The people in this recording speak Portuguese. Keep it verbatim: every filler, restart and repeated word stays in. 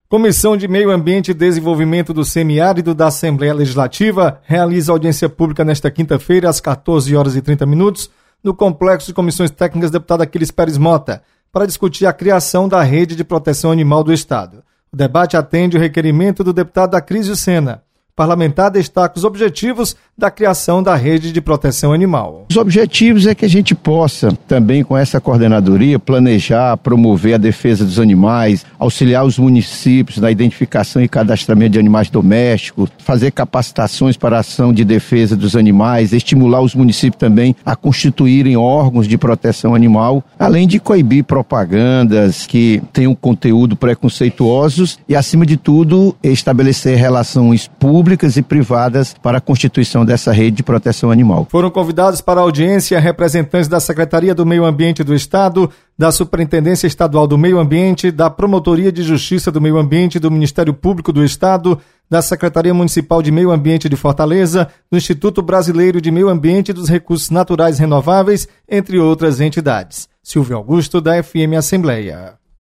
Comissão de Meio Ambiente e Desenvolvimento do Semiárido da Assembleia Legislativa realiza audiência pública nesta quinta-feira, às quatorze horas e trinta minutos, no Complexo de Comissões Técnicas deputado Aquiles Pérez Mota, para discutir a criação da Rede de Proteção Animal do Estado. O debate atende o requerimento do deputado Acrísio Sena. O parlamentar destaca os objetivos da criação da Rede de Proteção Animal. Os objetivos é que a gente possa, também com essa coordenadoria, planejar, promover a defesa dos animais, auxiliar os municípios na identificação e cadastramento de animais domésticos, fazer capacitações para a ação de defesa dos animais, estimular os municípios também a constituírem órgãos de proteção animal, além de coibir propagandas que tenham conteúdo preconceituosos e, acima de tudo, estabelecer relações públicas públicas e privadas para a constituição dessa rede de proteção animal. Foram convidados para a audiência representantes da Secretaria do Meio Ambiente do Estado, da Superintendência Estadual do Meio Ambiente, da Promotoria de Justiça do Meio Ambiente, do Ministério Público do Estado, da Secretaria Municipal de Meio Ambiente de Fortaleza, do Instituto Brasileiro de Meio Ambiente e dos Recursos Naturais Renováveis, entre outras entidades. Silvio Augusto, da F M Assembleia.